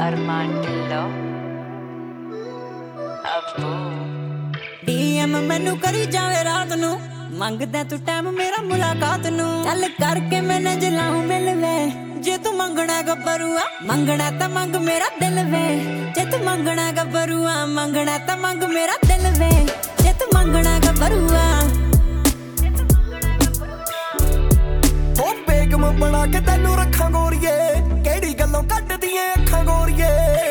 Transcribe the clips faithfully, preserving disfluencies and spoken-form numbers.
Armando Abu DM ਮੈਨੂੰ ਕਰੀ ਜਾਵੇ ਰਾਤ ਨੂੰ ਮੰਗਦਾ ਤੂੰ ਟਾਈਮ ਮੇਰਾ ਮੁਲਾਕਾਤ ਨੂੰ ਚੱਲ ਕਰਕੇ ਮੈਨੇ ਜਲਾਉ ਮਿਲਵੇ ਜੇ ਤੂੰ ਮੰਗਣਾ ਗੱਭਰੂਆ ਮੰਗਣਾ ਤਾਂ ਮੰਗ ਮੇਰਾ ਦਿਲ ਵੇ ਜੇ ਤੂੰ ਮੰਗਣਾ ਗੱਭਰੂਆ ਮੰਗਣਾ ਤਾਂ ਮੰਗ ਮੇਰਾ ਦਿਲ ਵੇ ਜੇ ਤੂੰ ਮੰਗਣਾ ਗੱਭਰੂਆ ਉਹ ਬੇਗਮ ਬਣਾ ਕੇ ਤੈਨੂੰ ਰੱਖਾਂ ਗੋਰੀਏ ਕਿਹੜੀ ਗੱਲੋਂ ਕੱਢਦੀਆਂ ਅੱਖਾਂ ਗੋਰੀਏ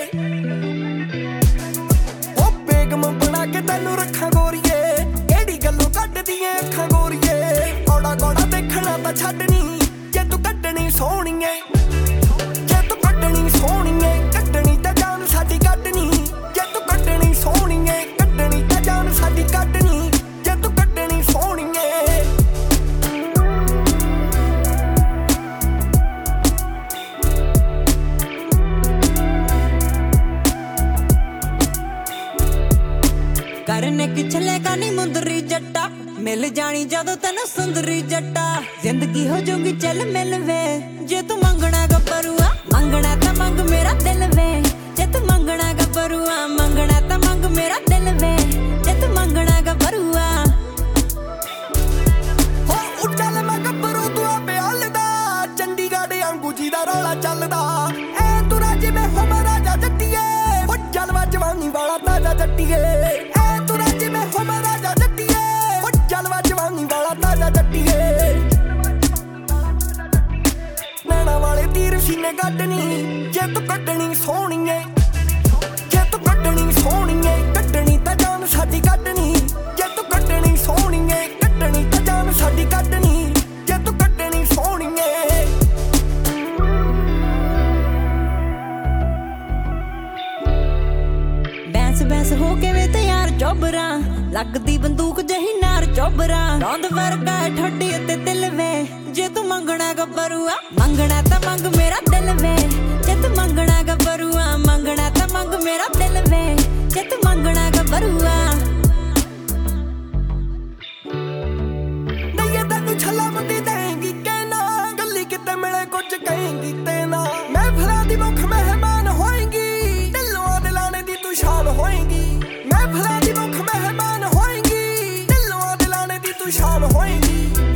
ਉਹ ਬੇਗਮ ਬਣਾ ਕੇ ਤੈਨੂੰ ਰੱਖਾਂ ਗੋਰੀਏ ਕਿਹੜੀ ਗੱਲੋਂ ਕੱਢਦੀਆਂ ਅੱਖਾਂ ਗੋਰੀਏ ਔੜਾ ਗੋੜਾ ਦੇਖਣਾ ਤਾਂ ਛੱਡਣੀ ਜੇ ਤੂੰ ਕੱਢਣੀ ਸੋਹਣੀਏ ਜੇ ਤੂੰ ਕੱਢਣੀ ਸੋਹਣੀਏ ਕੱਢਣੀ ਤਾਂ ਜਾਨ ਸਾਡੀ ਕੱਢਣੀ ਜੇ ਤੂੰ ਕੱਢਣੀ ਸੋਹਣੀਏ ਕੱਢਣੀ ਤਾਂ ਜਾਨ ਸਾਡੀ ਕੱਢਣੀ ਜੇ ਤੂੰ ਕੱਢਣੀ ਸੋਹਣੀਏ ਕਰਨੇ ਕਿ ਛਲੇਗਾ ਨੀ ਮੁੰਦਰੀ ਜੱਟਾ ਮਿਲ ਜਾਣੀ ਜਦੋਂ ਤੈਨੂੰ ਸੁੰਦਰੀ ਜੱਟਾ ਜ਼ਿੰਦਗੀ ਹੋ ਜਾਊਗੀ ਚੱਲ ਮਿਲ ਵੇ ਜੇ ਤੂੰ ਮੰਗਣਾ ਗੱਭਰੂਆ ਮੰਗਣਾ ਤਾਂ ਮੰਗ ਮੇਰਾ ਦਿਲ ਵੇ ਜੇ ਤੂੰ ਮੰਗਣਾ ਗੱਭਰੂਆ ਮੰਗਣਾ ਤਾਂ ਮੰਗ ਮੇਰਾ ਦਿਲ ਵੇ ਜੇ ਤੂੰ ਮੰਗਣਾ ਗੱਭਰੂਆ ਹੋ ਉੱਚਲ ਮੈਂ ਗੱਭਰੂ ਤੂੰ ਆਪੇ ਹੱਲਦਾ ਚੰਡੀਗੜ੍ਹ ਵਾਂਗੂ ਜੀ ਦਾ ਰੌਲਾ ਚੱਲਦਾ ਐ ਤੂੰ ਰਾਜੇ ਮੈਂ ਹੋ ਮਹਾਰਾਜਾ ਜੱਟੀਏ ਹੋ ਜਲਵਾ ਜਵਾਨੀ ਵਾਲਾ ਤਾਜਾ ਜੱਟੀਏ ਐ ਤੂੰ ਰਾਜੇ ਮੈਂ ਹੋ ਮਹਾਰਾਜਾ ਜੱਟੀਏ ਹੋ ਜਲਵਾ ਜਵਾਨੀ ਵਾਲਾ ਤਾਜਾ ਜੱਟੀਏ ਨੈਣਾ ਵਾਲੇ ਤੀਰ ਸੀਨੇ ਕੱਢਣੀ ਜੇ ਤੂੰ ਕੱਢਣੀ ਸੋਹਣੀਏ ਜੇ ਤੂੰ ਕੱਢਣੀ ਸੋਹਣੀਏ ਕੱਢਣੀ ਤਾਂ ਜਾਨ ਸਾਡੀ ਕੱਢਣੀ ਜੇ ਤੂੰ ਕੱਢਣੀ ਸੋਹਣੀਏ ਕੱਢਣੀ ਤਾਂ ਜਾਨ ਸਾਡੀ ਕੱਢਣੀ ਜੇ ਤੂੰ ਕੱਢਣੀ ਸੋਹਣੀਏ ਬੈਂਸ ਬੈਂਸ ਹੋ ਕੇ ਵੇ ਤੇ ਯਾਰ ਚੋਬਰਾਂ ਲੱਗਦੀ ਬੰਦੂਕ ਜਹੀ ਨਾਰ ਚੋਬਰਾਂ ਰੌਂਦ ਵਰਗਾ ਠੱਡੀ ਤੇ ਦਿਲ ਵੇ ਜੇ ਤੂੰ ਮੰਗਣਾ ਗੱਭਰੂਆ ਮੰਗਣਾ ਤਾਂ ਮੰਗ ਮੇਰਾ ਦਿਲ ਵੇ ਜੇ ਤੂੰ ਮੰਗਣਾ ਗੱਭਰੂਆ ਮੰਗਣਾ ਤਾਂ ਮੰਗ ਮੇਰਾ ਦਿਲ ਵੇ ਜੇ ਤੂੰ ਮੰਗਣਾ ਗੱਭਰੂਆ ਨਹੀਂ ਤੈਨੂੰ ਛੱਲਾ ਮੁੰਡੀ ਦੇਂਗੀ ਕਹਿਣਾ ਗੱਲੀ ਕਿਤੇ ਮਿਲੇ ਕੁਝ ਕਹੇਂਗੀ ਤੇ ਨਾ ਮਹਿਫਲਾਂ ਦੀ ਮੁੱਖ ਮਹਿਮਾਨ ਹੋਏਗੀ ਢਿੱਲੋਂ ਦਿਲਾਣੇ ਦੀ ਤੂੰ ਸ਼ਾਨ ਹੋਏਗੀ ਮਹਿਫਲਾਂ ਦੀ ਮੁੱਖ ਮਹਿਮਾਨ ਹੋਏਗੀ ਢਿੱਲੋਂ ਦਿਲਾਣੇ ਦੀ ਤੂੰ ਸ਼ਾਨ ਹੋਏਗੀ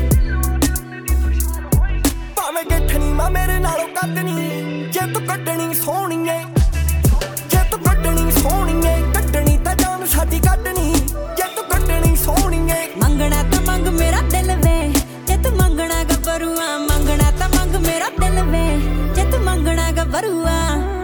ਭਾਵੇਂ ਗੱਠਣੀ ਮਾਂ ਮੇਰੇ ਨਾਲੋਂ ਕੱਢਣੀ ਜੇ ਤੂੰ ਕੱਢਣੀ ਸੋਹਣੀਏ ਜੇ ਤੂੰ ਕੱਢਣੀ ਸੋਹਣੀਏ ਕੱਢਣੀ ਤਾਂ ਜਾਨ ਸਾਡੀ ਕੱਢਣੀ ਜੇ ਤੂੰ ਕੱਢਣੀ ਸੋਹਣੀਏ ਮੰਗਣਾ ਤਾਂ ਮੰਗ ਮੇਰਾ ਦਿਲ ਵੇ ਜੇ ਤੂੰ ਮੰਗਣਾ ਗੱਭਰੂਆ ਮੰਗਣਾ ਤਾਂ ਮੰਗ ਮੇਰਾ ਦਿਲ ਵੇ ਜੇ ਤੂੰ ਮੰਗਣਾ ਗੱਭਰੂਆ